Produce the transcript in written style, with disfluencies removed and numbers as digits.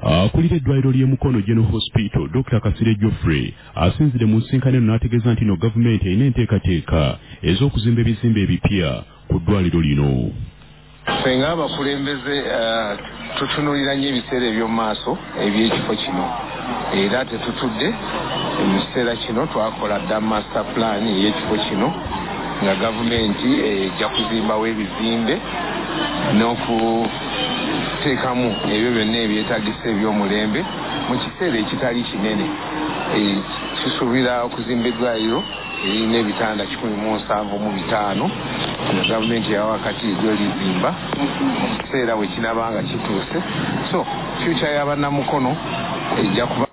Akulira eddwaliro ly'e Mukono General Hospital Dr. Kasire Geoffrey asinzire mu nsinkano eno n'ategeeza nti no gavumenti erina enteekateeka ez'okuzimba ebizimbe ebipya ku ddwaliro lino. Fenga abakulembeze tutunulira nnyo ebiseera eby'omu maaso eby'ekifo kino era tetutudde mu kiseera kino twakola dda master plan y'ekifo kino nga gavumenti ejja kuzimbawo ebizimbe n'okuteekamu ebyo byonna ebyetaagisa eby'omulembe mu kiseera ekitali kinene. Kisuubira okuzimba eddwaliro erina ebitanda 175 nga gavumenti ya wakati egyo lizimba mu kiseera we kinaba nga kituuse. So future y'abannamukono ejja kuba